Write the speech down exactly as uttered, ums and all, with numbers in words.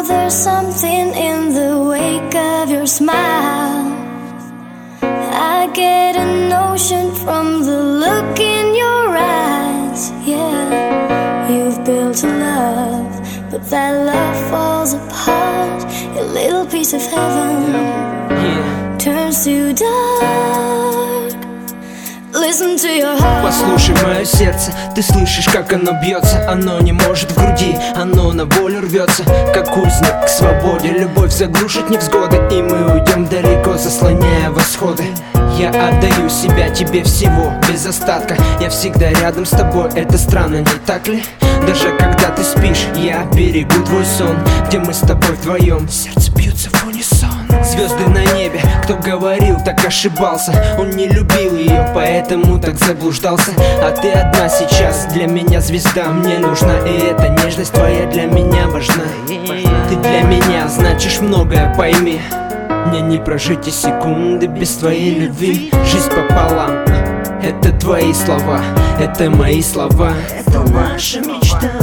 there's something in the wake of your smile. I get a notion from the look in your eyes. Yeah, you've built a love, but that love falls apart. Your little piece of heaven yeah. turns to dark. Listen to your heart. Послушай мое сердце, ты слышишь, как оно бьется. Оно не может в груди, оно на волю рвется, как узник к свободе. Любовь заглушит невзгоды, и мы уйдем далеко, заслоняя восходы. Я отдаю себя тебе всего, без остатка. Я всегда рядом с тобой, это странно, не так ли? Даже когда ты спишь, я берегу твой сон, где мы с тобой вдвоем, сердце бьется в унисон. Звезды на небе, кто говорил, так ошибался. Он не любил ее, поэтому так заблуждался. А ты одна сейчас, для меня звезда, мне нужна. И эта нежность твоя для меня важна. Ты для меня значишь многое, пойми. Мне не прожить и секунды без твоей любви. Жизнь пополам, это твои слова, это мои слова. Это наша мечта.